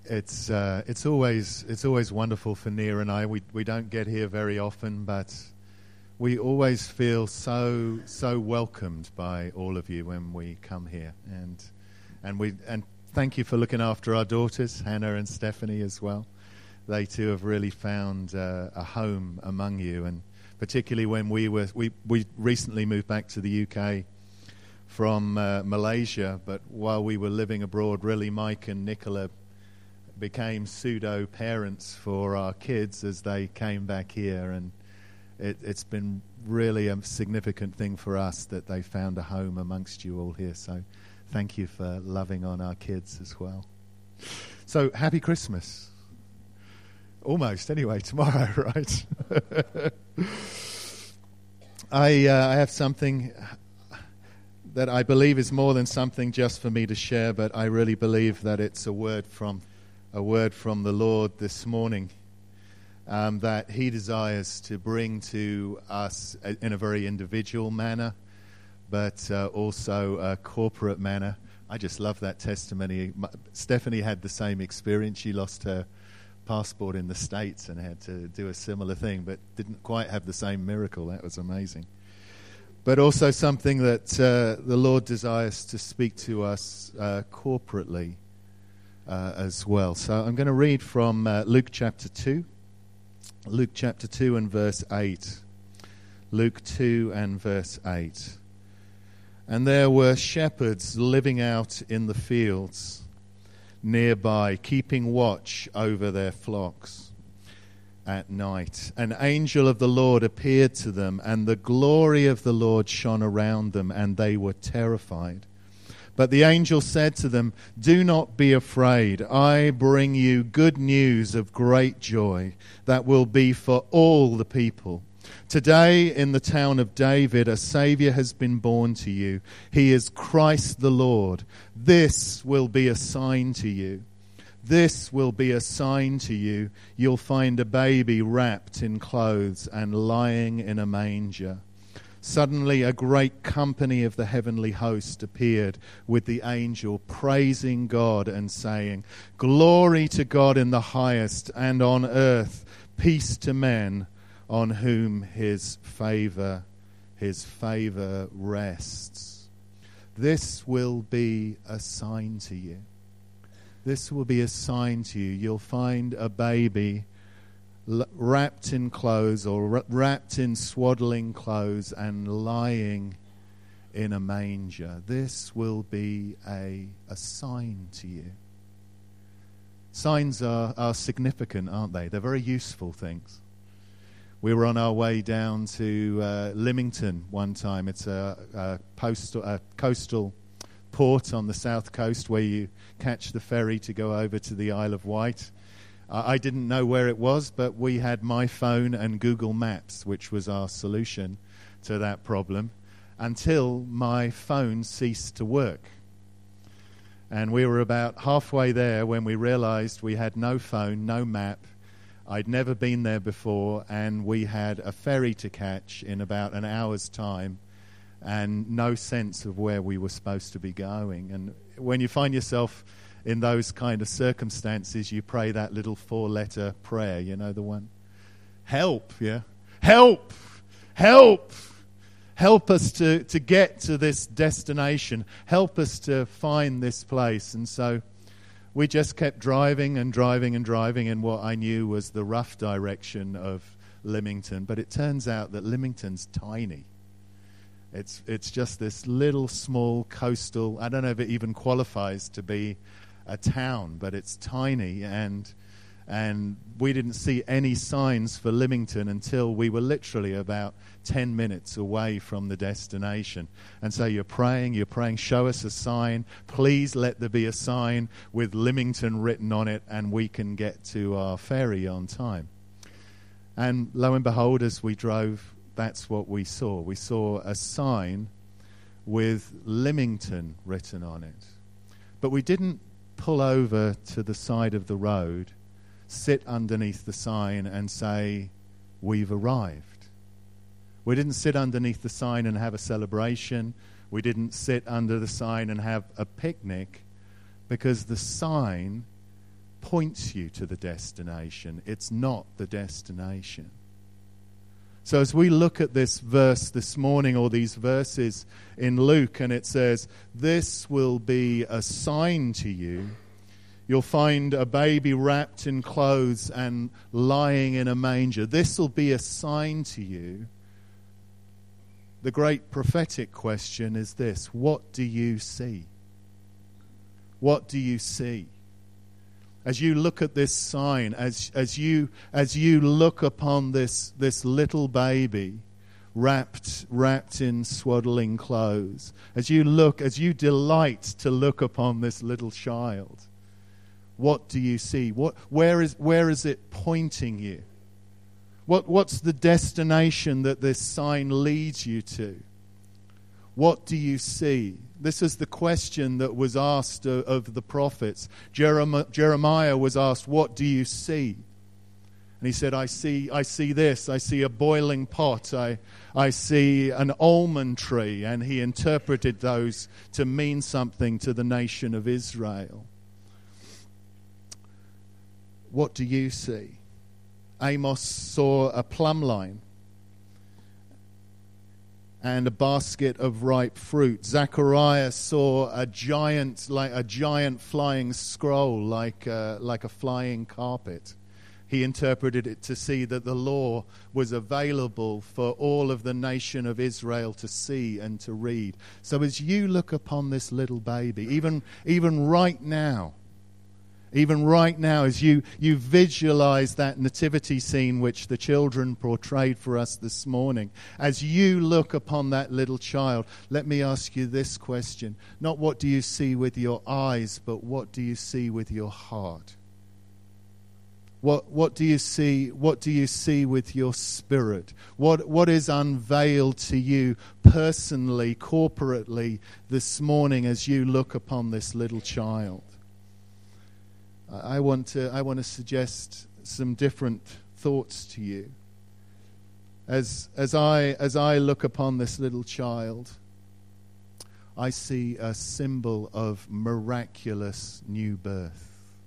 It's always wonderful for Nia and I. We don't get here very often, but we always feel so welcomed by all of you when we come here, and thank you for looking after our daughters, Hannah and Stephanie, as well. They too have really found a home among you, and particularly when we recently moved back to the UK from Malaysia, but while we were living abroad, really Mike and Nicola became pseudo parents for our kids as they came back here, and it's been really a significant thing for us that they found a home amongst you all here. So thank you for loving on our kids as well. So happy Christmas. Almost, anyway, tomorrow, right? I have something that I believe is more than something just for me to share, but I really believe that it's a word from the Lord this morning that He desires to bring to us in a very individual manner, but also a corporate manner. I just love that testimony. Stephanie had the same experience. She lost her passport in the States and had to do a similar thing, but didn't quite have the same miracle. That was amazing. But also something that the Lord desires to speak to us corporately as well. So I'm going to read from Luke chapter 2. Luke chapter 2 and verse 8. Luke 2 and verse 8. And there were shepherds living out in the fields nearby, keeping watch over their flocks at night. An angel of the Lord appeared to them, and the glory of the Lord shone around them, and they were terrified. But the angel said to them, "Do not be afraid. I bring you good news of great joy that will be for all the people. Today in the town of David a Saviour has been born to you. He is Christ the Lord. This will be a sign to you. This will be a sign to you. You'll find a baby wrapped in clothes and lying in a manger." Suddenly a great company of the heavenly host appeared with the angel, praising God and saying, "Glory to God in the highest, and on earth peace to men on whom his favor rests." This will be a sign to you. This will be a sign to you. You'll find a baby wrapped in clothes, or wrapped in swaddling clothes, and lying in a manger. This will be a sign to you. Signs are significant, aren't they? They're very useful things. We were on our way down to Lymington one time. It's a coastal port on the south coast where you catch the ferry to go over to the Isle of Wight. I didn't know where it was, but we had my phone and Google Maps, which was our solution to that problem, until my phone ceased to work. And we were about halfway there when we realized we had no phone, no map. I'd never been there before, and we had a ferry to catch in about an hour's time and no sense of where we were supposed to be going. And when you find yourself in those kind of circumstances, you pray that little 4-letter prayer, you know the one? Help, yeah? Help! Help! Help us to get to this destination. Help us to find this place. And so we just kept driving and driving and driving in what I knew was the rough direction of Lymington. But it turns out that Lymington's tiny. It's just this little small coastal, I don't know if it even qualifies to be a town, but it's tiny, and we didn't see any signs for Lymington until we were literally about 10 minutes away from the destination. And so you're praying, show us a sign, please let there be a sign with Lymington written on it, and we can get to our ferry on time. And lo and behold, as we drove, that's what we saw. We saw a sign with Lymington written on it. But we didn't pull over to the side of the road, sit underneath the sign and say, "We've arrived." We didn't sit underneath the sign and have a celebration. We didn't sit under the sign and have a picnic, because the sign points you to the destination. It's not the destination. So as we look at this verse this morning, or these verses in Luke, and it says, "This will be a sign to you. You'll find a baby wrapped in clothes and lying in a manger. This will be a sign to you." The great prophetic question is this: what do you see? What do you see? As you look at this sign, as you look upon this little baby wrapped in swaddling clothes, as you delight to look upon this little child, what do you see? Where is it pointing you? What's the destination that this sign leads you to? What do you see? This is the question that was asked of the prophets. Jeremiah was asked, "What do you see?" And he said, I see this. I see a boiling pot. I see an almond tree." And he interpreted those to mean something to the nation of Israel. What do you see? Amos saw a plumb line and a basket of ripe fruit. Zechariah saw a giant flying scroll, like a flying carpet. He interpreted it to see that the law was available for all of the nation of Israel to see and to read. So as you look upon this little baby, even right now, as you visualize that nativity scene which the children portrayed for us this morning, as you look upon that little child, let me ask you this question. Not what do you see with your eyes, but what do you see with your heart? What do you see? What do you see with your spirit? What is unveiled to you personally, corporately this morning as you look upon this little child? I want to suggest some different thoughts to you. As I look upon this little child, I see a symbol of miraculous new birth.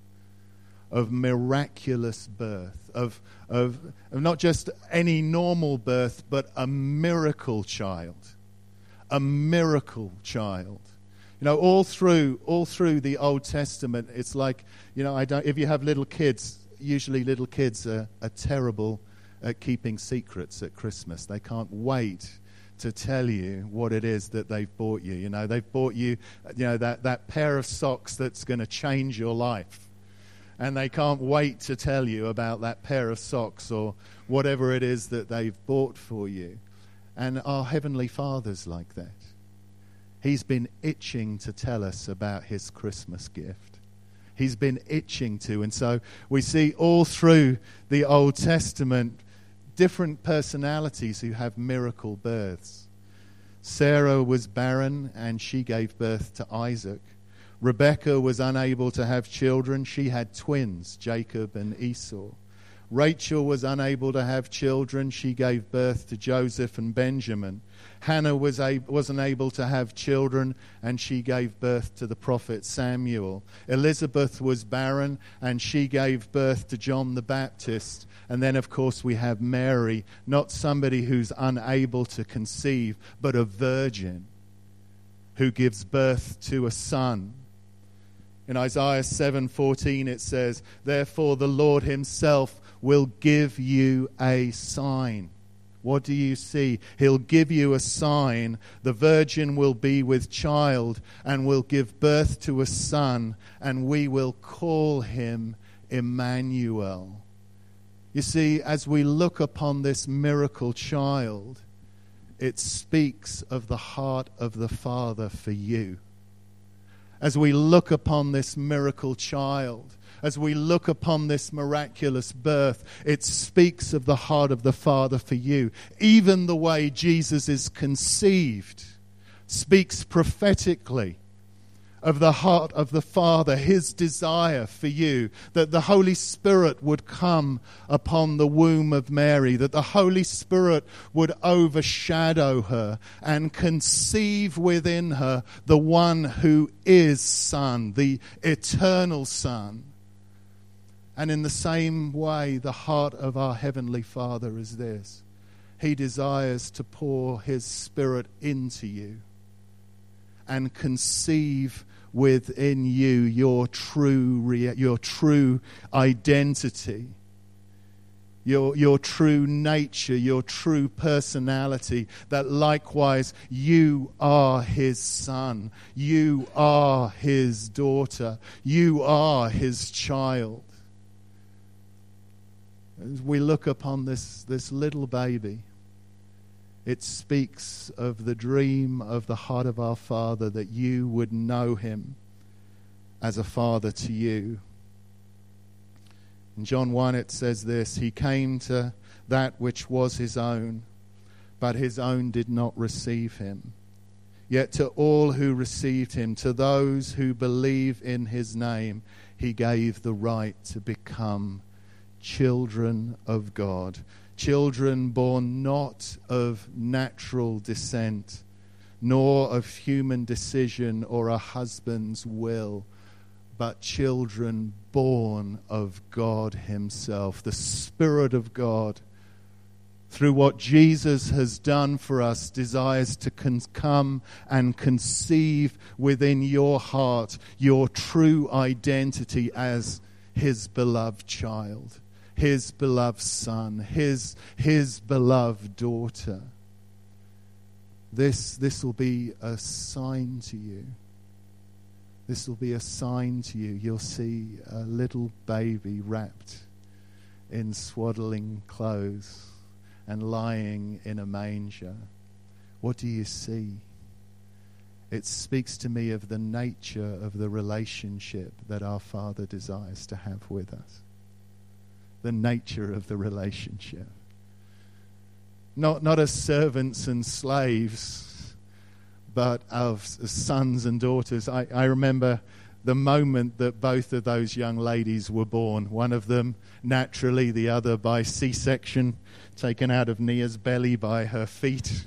Of miraculous birth, of not just any normal birth, but a miracle child. A miracle child. You know, all through the Old Testament, it's like, you know, if you have little kids, usually little kids are terrible at keeping secrets at Christmas. They can't wait to tell you what it is that they've bought you. You know, they've bought you, that pair of socks that's going to change your life. And they can't wait to tell you about that pair of socks or whatever it is that they've bought for you. And our Heavenly Father's like that. He's been itching to tell us about his Christmas gift. He's been itching to. And so we see all through the Old Testament different personalities who have miracle births. Sarah was barren and she gave birth to Isaac. Rebekah was unable to have children. She had twins, Jacob and Esau. Rachel was unable to have children. She gave birth to Joseph and Benjamin. Hannah wasn't able to have children, and she gave birth to the prophet Samuel. Elizabeth was barren, and she gave birth to John the Baptist. And then, of course, we have Mary, not somebody who's unable to conceive, but a virgin who gives birth to a son. In Isaiah 7:14 it says, "Therefore the Lord himself will give you a sign." What do you see? He'll give you a sign. The virgin will be with child and will give birth to a son, and we will call him Emmanuel. You see, as we look upon this miracle child, it speaks of the heart of the Father for you. As we look upon this miracle child, as we look upon this miraculous birth, it speaks of the heart of the Father for you. Even the way Jesus is conceived speaks prophetically of the heart of the Father, his desire for you, that the Holy Spirit would come upon the womb of Mary, that the Holy Spirit would overshadow her and conceive within her the one who is Son, the eternal Son. And in the same way, the heart of our Heavenly Father is this. He desires to pour His Spirit into you and conceive within you your true identity, your true nature, your true personality, that likewise you are His son, you are His daughter, you are His child. As we look upon this little baby, it speaks of the dream of the heart of our Father, that you would know Him as a father to you. In John 1 it says this, He came to that which was His own, but His own did not receive Him. Yet to all who received Him, to those who believe in His name, He gave the right to become children of God, children born not of natural descent, nor of human decision or a husband's will, but children born of God Himself. The Spirit of God, through what Jesus has done for us, desires to come and conceive within your heart your true identity as His beloved child, His beloved son, His beloved daughter. This will be a sign to you. This will be a sign to you. You'll see a little baby wrapped in swaddling clothes and lying in a manger. What do you see? It speaks to me of the nature of the relationship that our Father desires to have with us. The nature of the relationship. Not as servants and slaves, but of sons and daughters. I remember the moment that both of those young ladies were born. One of them naturally, the other by C-section, taken out of Nia's belly by her feet.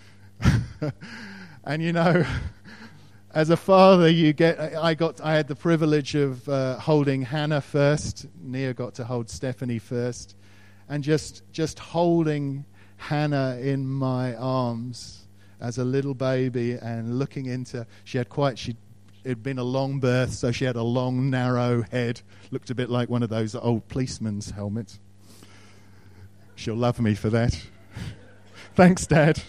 And you know, as a father, I had the privilege of holding Hannah first. Nia got to hold Stephanie first, and just holding Hannah in my arms as a little baby and looking into. It'd been a long birth, so she had a long, narrow head. Looked a bit like one of those old policeman's helmets. She'll love me for that. Thanks, Dad.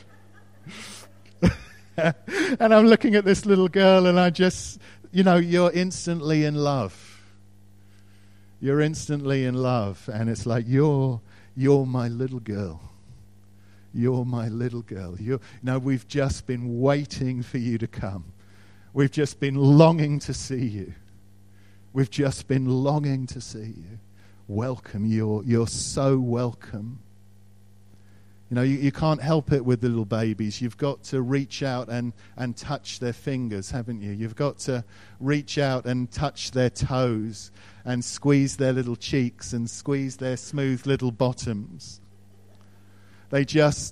And I'm looking at this little girl, and I just, you're instantly in love. You're instantly in love, and it's like, you're my little girl. You're my little girl. We've just been waiting for you to come. We've just been longing to see you. We've just been longing to see you. Welcome. You're so welcome. You can't help it with little babies. You've got to reach out and touch their fingers, haven't you? You've got to reach out and touch their toes and squeeze their little cheeks and squeeze their smooth little bottoms. They just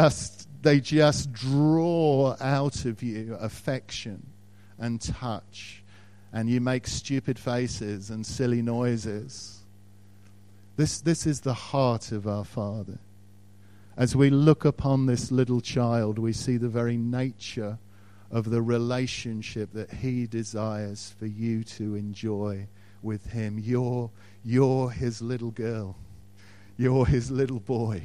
draw out of you affection and touch, and you make stupid faces and silly noises. This is the heart of our Father. As we look upon this little child, we see the very nature of the relationship that He desires for you to enjoy with Him. You're His little girl. You're His little boy.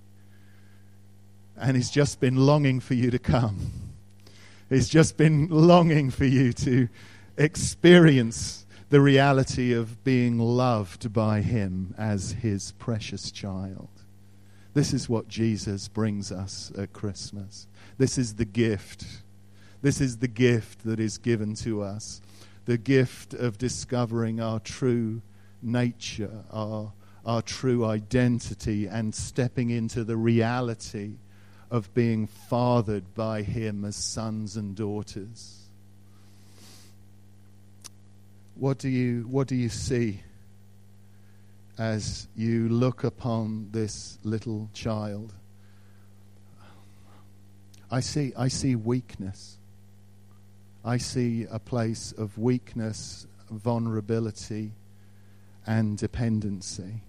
And He's just been longing for you to come. He's just been longing for you to experience the reality of being loved by Him as His precious child. This is what Jesus brings us at Christmas. This is the gift. This is the gift that is given to us. The gift of discovering our true nature, our true identity, and stepping into the reality of being fathered by Him as sons and daughters. What do you see as you look upon this little child? I see weakness. I see a place of weakness, vulnerability, and dependency.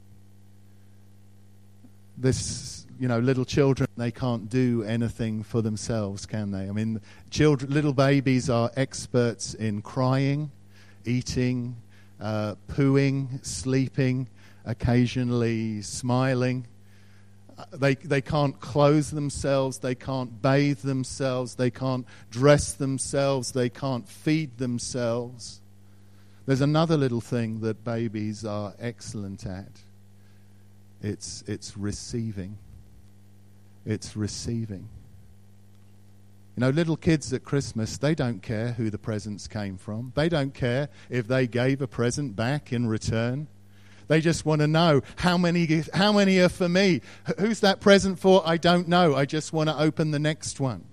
This, little children, they can't do anything for themselves, can they? I mean, little babies are experts in crying, eating, pooing, sleeping, occasionally smiling. They can't clothe themselves, they can't bathe themselves, they can't dress themselves, they can't feed themselves. There's another little thing that babies are excellent at. It's receiving. It's receiving. Little kids at Christmas, they don't care who the presents came from. They don't care if they gave a present back in return. They just want to know how many are for me. Who's that present for? I don't know. I just want to open the next one.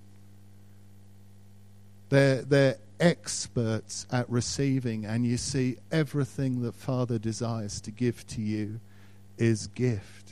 They're experts at receiving, and you see, everything that Father desires to give to you is gift.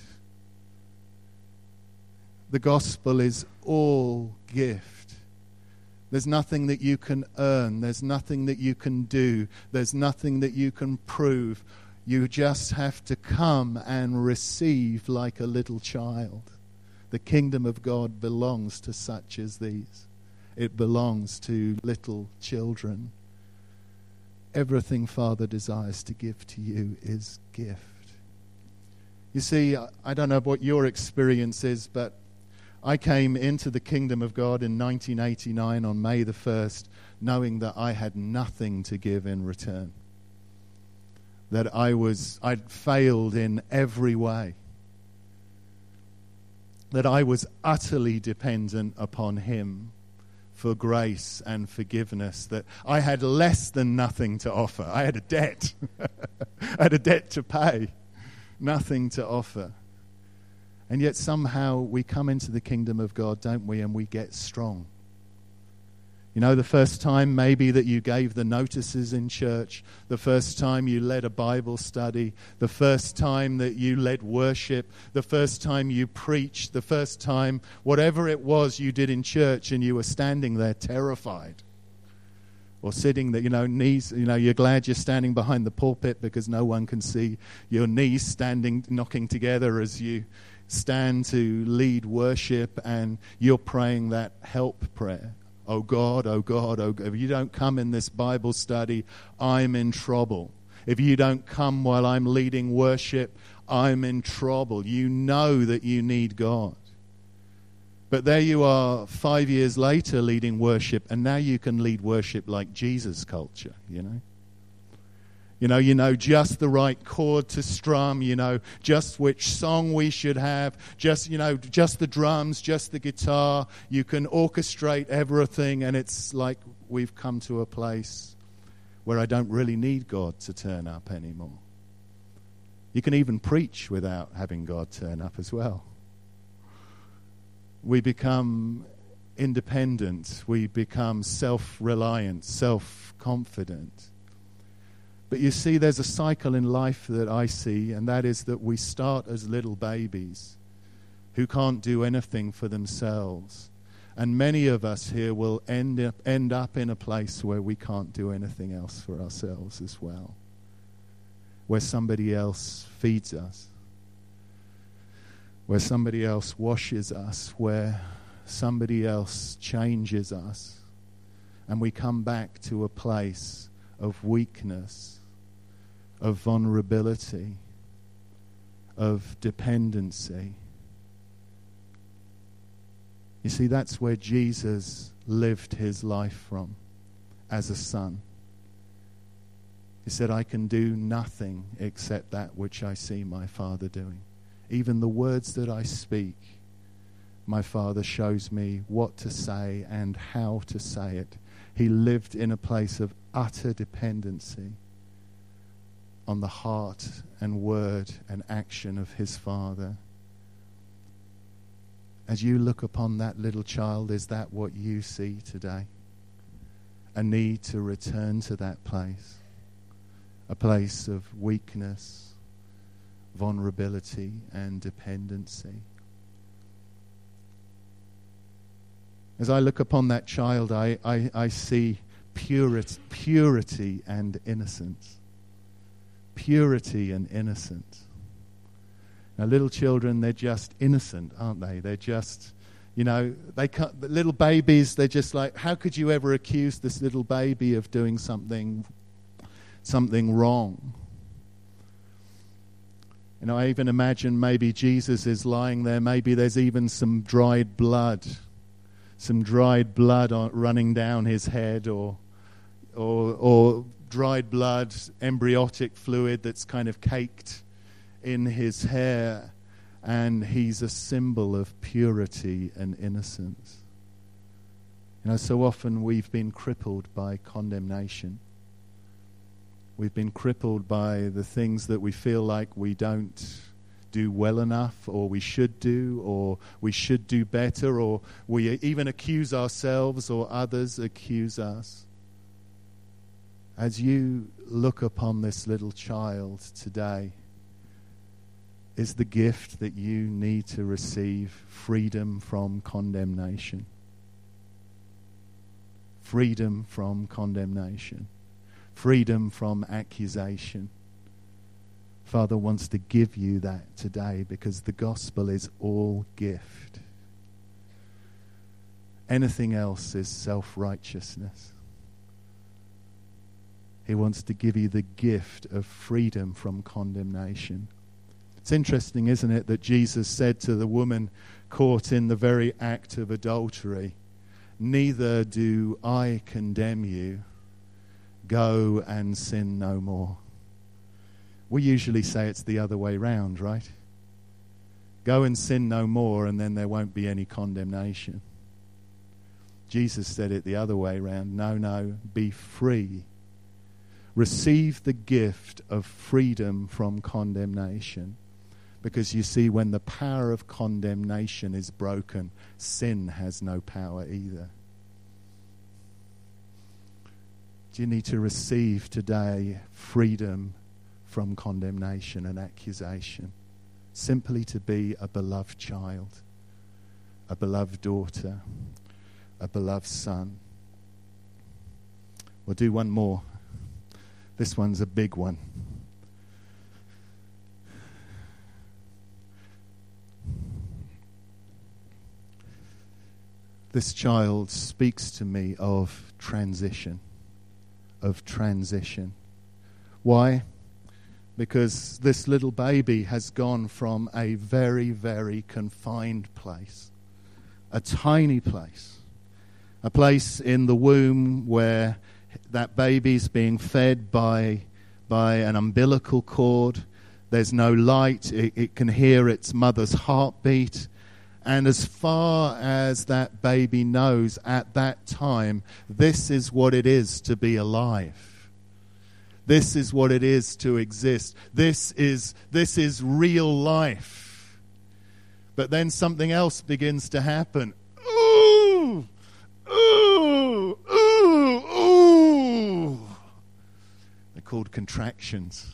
The gospel is all gift. There's nothing that you can earn. There's nothing that you can do. There's nothing that you can prove. You just have to come and receive like a little child. The kingdom of God belongs to such as these. It belongs to little children. Everything Father desires to give to you is gift. You see, I don't know what your experience is, but I came into the kingdom of God in 1989 on May the 1st, knowing that I had nothing to give in return. That I'd failed in every way. That I was utterly dependent upon Him for grace and forgiveness, that I had less than nothing to offer. I had a debt. I had a debt to pay, nothing to offer. And yet somehow we come into the kingdom of God, don't we, and we get strong. The first time maybe that you gave the notices in church, the first time you led a Bible study, the first time that you led worship, the first time you preached, the first time, whatever it was you did in church, and you were standing there terrified. Or sitting there, knees, you're glad you're standing behind the pulpit because no one can see your knees standing, knocking together as you stand to lead worship, and you're praying that help prayer. Oh God, oh God, oh God. If you don't come in this Bible study, I'm in trouble. If you don't come while I'm leading worship, I'm in trouble. You know that you need God. But there you are 5 years later leading worship, and now you can lead worship like Jesus culture, You know just the right chord to strum, just which song we should have, just the drums, just the guitar. You can orchestrate everything, and it's like we've come to a place where I don't really need God to turn up anymore. You can even preach without having God turn up as well. We become independent. We become self-reliant, self-confident. But you see, there's a cycle in life that I see, and that is that we start as little babies who can't do anything for themselves. And many of us here will end up in a place where we can't do anything else for ourselves as well, where somebody else feeds us, where somebody else washes us, where somebody else changes us, and we come back to a place of weakness, of vulnerability, of dependency. You see, that's where Jesus lived his life from as a son. He said, I can do nothing except that which I see my Father doing. Even the words that I speak, my Father shows me what to say and how to say it. He lived in a place of utter dependency on the heart and word and action of his Father. As you look upon that little child, is that what you see today? A need to return to that place, a place of weakness, vulnerability, and dependency. As I look upon that child, I see purity and innocence. purity and innocence. Now, little children, they're just innocent, aren't they? They're just, they can't, the little babies, they're just like, how could you ever accuse this little baby of doing something wrong? I even imagine maybe Jesus is lying there. Maybe there's even some dried blood running down his head, or dried blood, embryotic fluid that's kind of caked in his hair, and he's a symbol of purity and innocence. So often we've been crippled by condemnation. We've been crippled by the things that we feel like we don't do well enough, or we should do, or we should do better, or we even accuse ourselves or others accuse us. As you look upon this little child today, is the gift that you need to receive freedom from condemnation. Freedom from condemnation. Freedom from accusation. Father wants to give you that today, because the gospel is all gift. Anything else is self-righteousness. He wants to give you the gift of freedom from condemnation. It's interesting, isn't it, that Jesus said to the woman caught in the very act of adultery, "Neither do I condemn you. Go and sin no more." We usually say it's the other way round, right? Go and sin no more, and then there won't be any condemnation. Jesus said it the other way round. No, be free. Receive the gift of freedom from condemnation. Because you see, when the power of condemnation is broken, sin has no power either. Do you need to receive today freedom from condemnation and accusation? Simply to be a beloved child, a beloved daughter, a beloved son. We'll do one more. This one's a big one. This child speaks to me of transition. Why? Because this little baby has gone from a very, very confined place, a tiny place, a place in the womb where that baby's being fed by an umbilical cord. There's no light. It can hear its mother's heartbeat. And as far as that baby knows at that time, this is what it is to be alive. This is what it is to exist. This is real life. But then something else begins to happen. Ooh! Ooh! Ooh! Ooh! They're called contractions.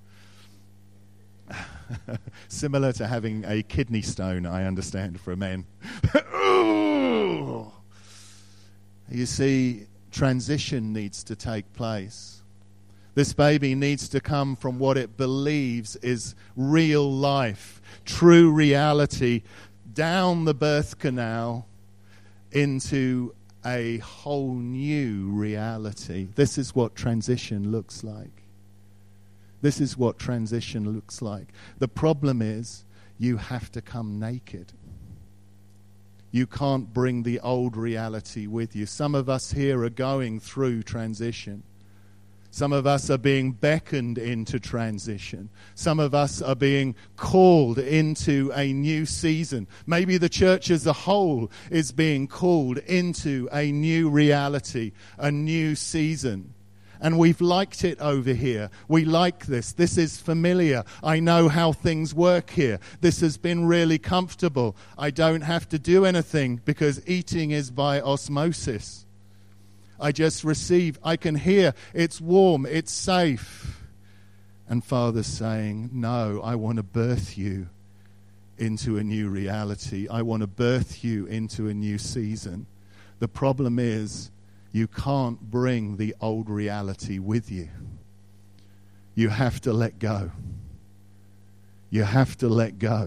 Similar to having a kidney stone, I understand, for men. Ooh! You see, transition needs to take place. This baby needs to come from what it believes is real life, true reality, down the birth canal into a whole new reality. This is what transition looks like. This is what transition looks like. The problem is you have to come naked. You can't bring the old reality with you. Some of us here are going through transition. Some of us are being beckoned into transition. Some of us are being called into a new season. Maybe the church as a whole is being called into a new reality, a new season. And we've liked it over here. We like this. This is familiar. I know how things work here. This has been really comfortable. I don't have to do anything because eating is by osmosis. I just receive. I can hear. It's warm. It's safe. And Father's saying, no, I want to birth you into a new reality. I want to birth you into a new season. The problem is, you can't bring the old reality with you. You have to let go. You have to let go.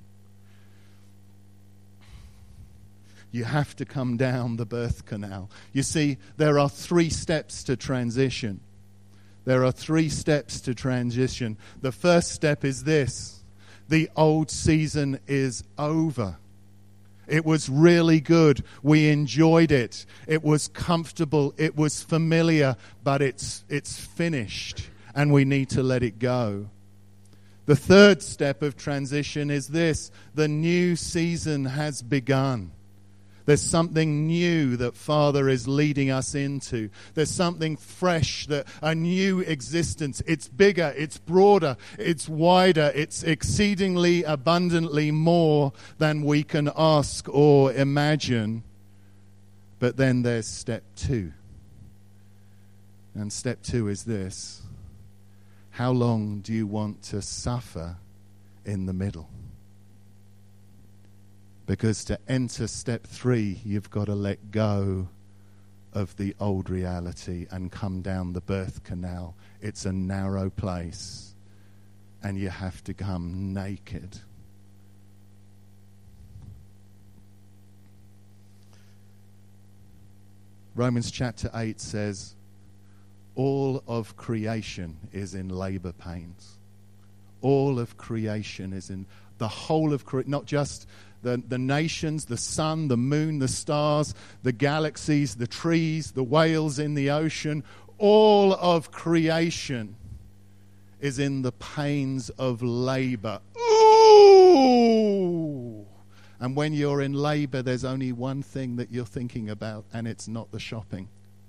You have to come down the birth canal. You see, there are 3 steps to transition. There are 3 steps to transition. The first step is this: the old season is over. It was really good. We enjoyed it. It was comfortable. It was familiar, but it's finished, and we need to let it go. The third step of transition is this: the new season has begun. There's something new that Father is leading us into. There's something fresh, a new existence. It's bigger, it's broader, it's wider, it's exceedingly abundantly more than we can ask or imagine. But then there's step 2. And step 2 is this: how long do you want to suffer in the middle? Because to enter step 3, you've got to let go of the old reality and come down the birth canal. It's a narrow place, and you have to come naked. Romans chapter 8 says, all of creation is in labor pains. All of creation is in, the whole of creation, not just the nations, the sun, the moon, the stars, the galaxies, the trees, the whales in the ocean. All of creation is in the pains of labor. Ooh! And when you're in labor, there's only one thing that you're thinking about, and it's not the shopping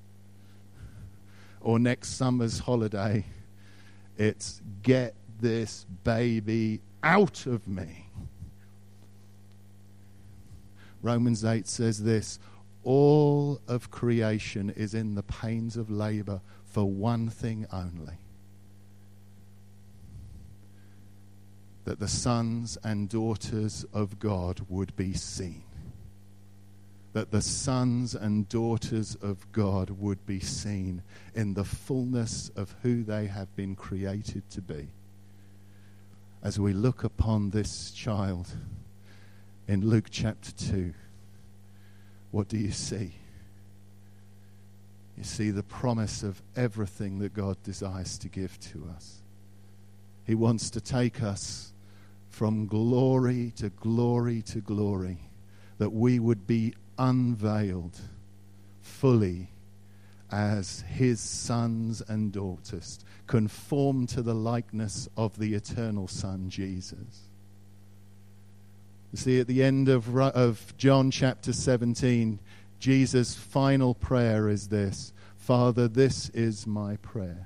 or next summer's holiday. It's get this baby out of me. Romans 8 says this: all of creation is in the pains of labor for one thing only, that the sons and daughters of God would be seen. That the sons and daughters of God would be seen in the fullness of who they have been created to be. As we look upon this child in Luke chapter 2, what do you see? You see the promise of everything that God desires to give to us. He wants to take us from glory to glory to glory, that we would be unveiled fully as his sons and daughters, conformed to the likeness of the eternal Son, Jesus. You see, at the end of John chapter 17, Jesus' final prayer is this: Father, this is my prayer,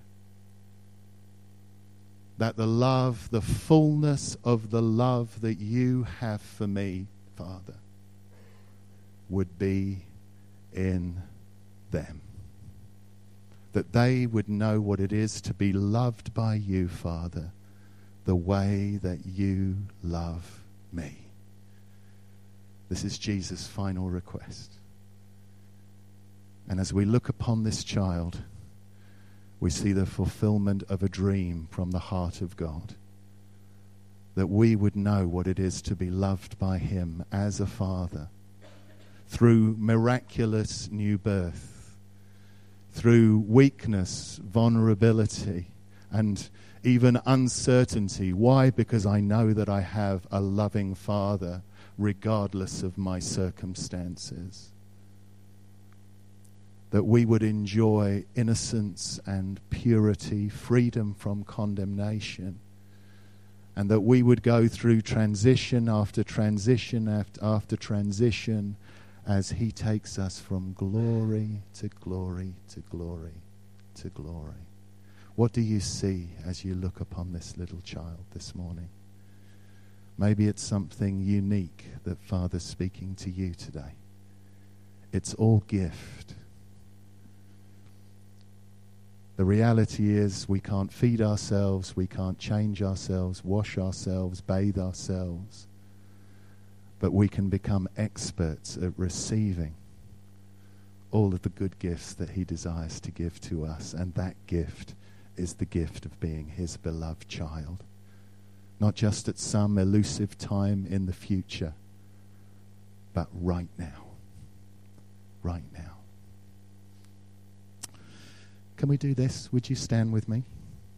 that the love, the fullness of the love that you have for me, Father, would be in them. That they would know what it is to be loved by you, Father, the way that you love me. This is Jesus' final request. And as we look upon this child, we see the fulfillment of a dream from the heart of God. That we would know what it is to be loved by him as a father, through miraculous new birth, through weakness, vulnerability, and even uncertainty. Why? Because I know that I have a loving Father regardless of my circumstances. That we would enjoy innocence and purity, freedom from condemnation, and that we would go through transition after transition after transition as he takes us from glory to glory to glory to glory. What do you see as you look upon this little child this morning? Maybe it's something unique that Father's speaking to you today. It's all gift. The reality is we can't feed ourselves, we can't change ourselves, wash ourselves, bathe ourselves. But we can become experts at receiving all of the good gifts that he desires to give to us. And that gift is the gift of being his beloved child. Not just at some elusive time in the future, but right now. Right now. Can we do this? Would you stand with me?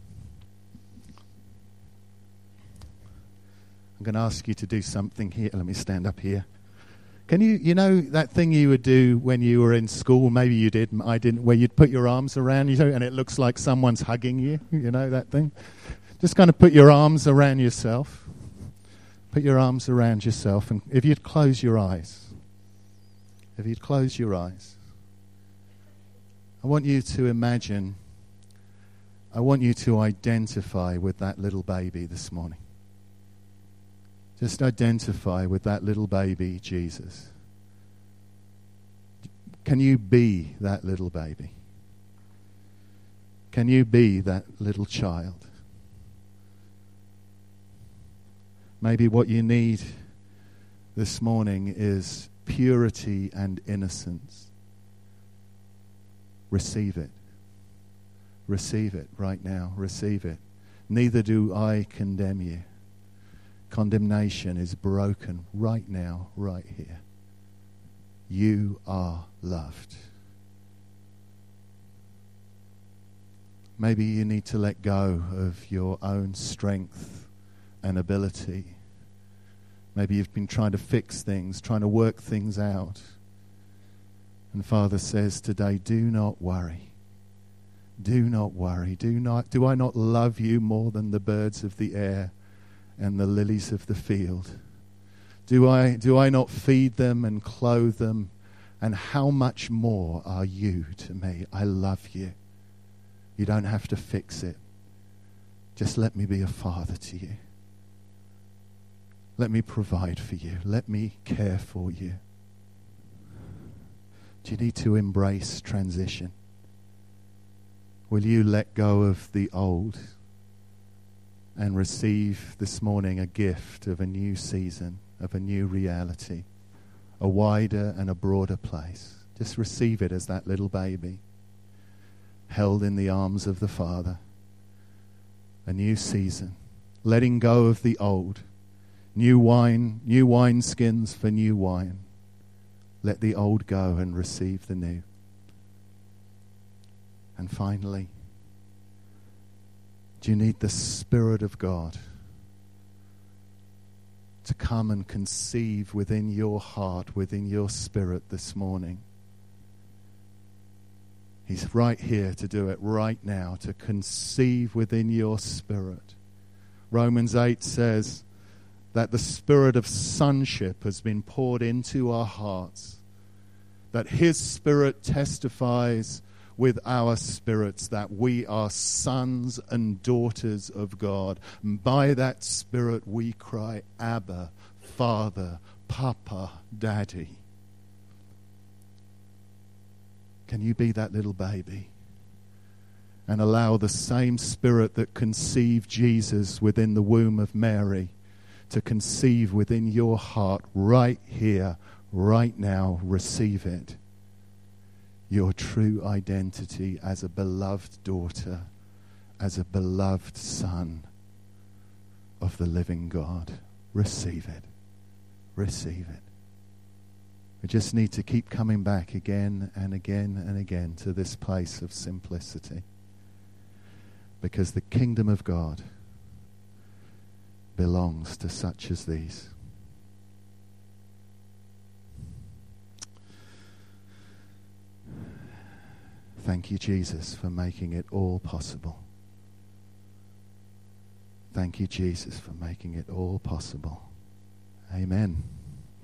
I'm going to ask you to do something here. Let me stand up here. Can you know that thing you would do when you were in school? Maybe you did, I didn't, where you'd put your arms around you and it looks like someone's hugging you. You know that thing? Just kind of put your arms around yourself. Put your arms around yourself. And if you'd close your eyes. If you'd close your eyes. I want you to imagine, I want you to identify with that little baby this morning. Just identify with that little baby, Jesus. Can you be that little baby? Can you be that little child? Maybe what you need this morning is purity and innocence. Receive it. Receive it right now. Receive it. Neither do I condemn you. Condemnation is broken right now, right here. You are loved. Maybe you need to let go of your own strength and ability. Maybe you've been trying to fix things, trying to work things out. And Father says today, do not worry. Do not worry. Do I not love you more than the birds of the air and the lilies of the field? Do I not feed them and clothe them? And how much more are you to me? I love you. You don't have to fix it. Just let me be a father to you. Let me provide for you. Let me care for you. Do you need to embrace transition? Will you let go of the old and receive this morning a gift of a new season, of a new reality, a wider and a broader place? Just receive it as that little baby held in the arms of the Father. A new season, letting go of the old, new wine skins for new wine. Let the old go and receive the new. And finally, do you need the Spirit of God to come and conceive within your heart, within your spirit this morning? He's right here to do it right now, to conceive within your spirit. Romans 8 says that the spirit of sonship has been poured into our hearts, that his Spirit testifies with our spirits that we are sons and daughters of God. And by that Spirit we cry, Abba, Father, Papa, Daddy. Can you be that little baby and allow the same Spirit that conceived Jesus within the womb of Mary to conceive within your heart right here, right now? Receive it. Your true identity as a beloved daughter, as a beloved son of the living God. Receive it. Receive it. We just need to keep coming back again and again and again to this place of simplicity. Because the kingdom of God belongs to such as these. Thank you, Jesus, for making it all possible. Thank you, Jesus, for making it all possible. Amen.